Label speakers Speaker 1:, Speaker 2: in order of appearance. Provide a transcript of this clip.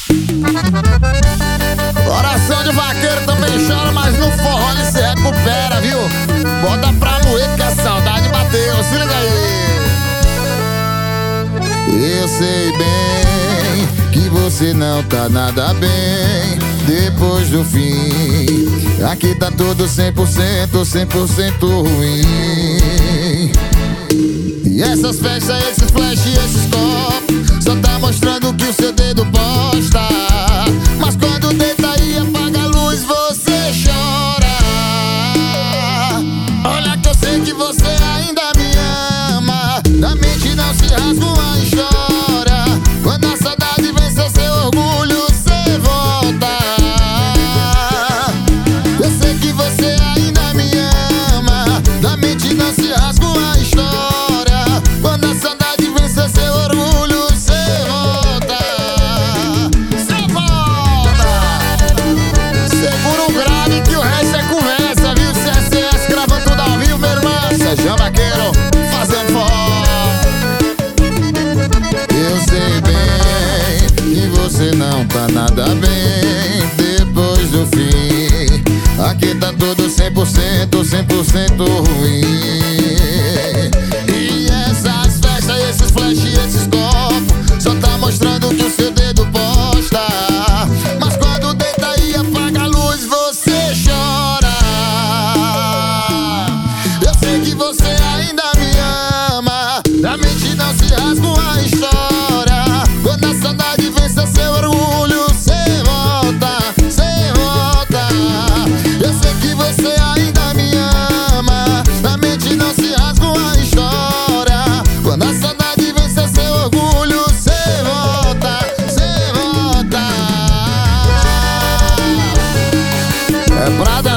Speaker 1: Coração de vaqueiro também chora, mas no forró ele se recupera, viu? Bota pra moer que a saudade bateu, se liga aí. Eu sei bem que você não tá nada bem depois do fim. Aqui tá tudo 100% ruim. E essas festas, esses flash, esses copos só tá mostrando que o seu dedo posta. Mas quando deita e apaga a luz, você chora. Olha que eu sei que você ainda me ama. Na mente não se rasga uma história. Quando a saudade vence seu orgulho, você volta. Eu sei que você ainda me ama. Na mente não se rasga uma história. Quando a saudade vence seu orgulho, você volta. Você volta. Segura o grave que o resto é conversa, viu? CSS gravando tudo ao vivo, meu irmão. Sejam vaqueiro, fazendo forró. Eu sei bem que você não tá nada bem depois do fim. Aqui tá tudo 100% ruim. E essas festas, esses flash, esses copos só tá mostrando que o seu dedo posta. Mas quando deita e apaga a luz, você chora. Eu sei que você ainda me ama. Na mente não se rasga uma história. Quando a saudade vence seu orgulho, você volta, você volta. Eu sei que você ainda me ama. Na mente não se rasga uma história. Quando a saudade vence seu orgulho, você volta, você volta. É Prada